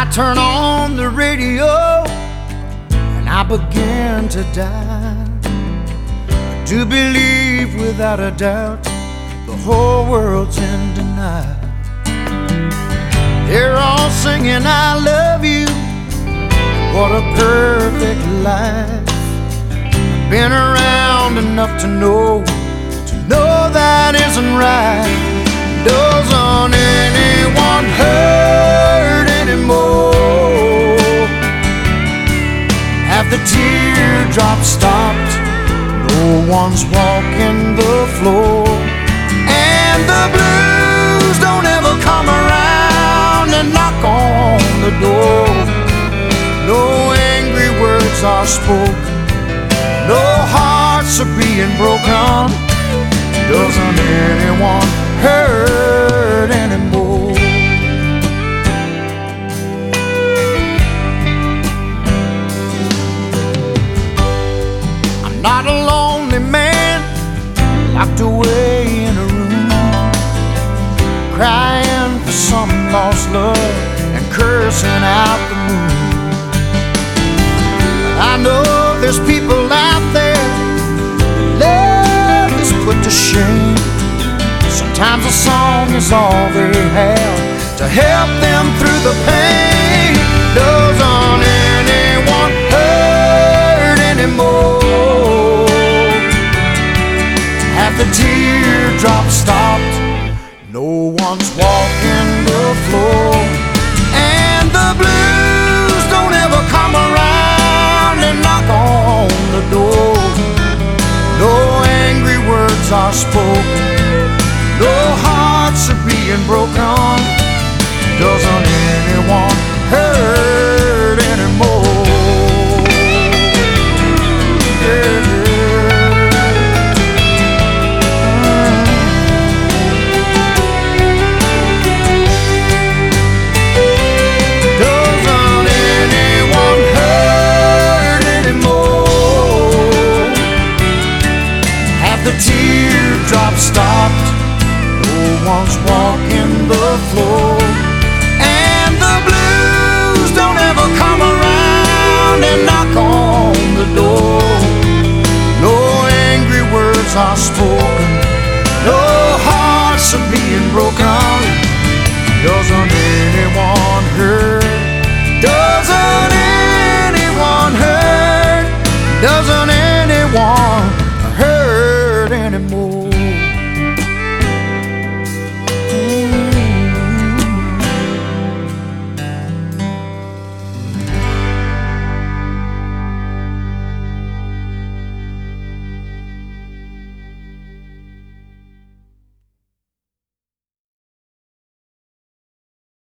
turn on the radio and I begin to die, to believe without a doubt the whole world's in denial. They're all singing I love you, what a perfect life. Been around enough to know that isn't right. Doesn't anyone hurt anymore? Have the teardrops stopped? No one's walking the floor, and the blues don't ever come around and knock on the door. No angry words are spoken, no hearts are being broken. Doesn't anyone hurt anymore? I'm not a lonely man locked away in a room, crying for some lost love and cursing out the moon. But I know there's people out there love is put to shame. Sometimes a song is all they have to help them through the pain. Doesn't anyone hurt anymore? Have the teardrops stopped? No one's walking the floor, and the blues don't ever come around and knock on the door. No angry words are spoken, no hearts are being broken. Doesn't anyone hurt anymore? Doesn't anyone hurt anymore? Have the teardrops stopped? No one's walking the floor, and the blues don't ever come around and knock on the door. No angry words are spoken, no hearts are being broken. Doesn't anyone hurt? Doesn't anyone hurt? Doesn't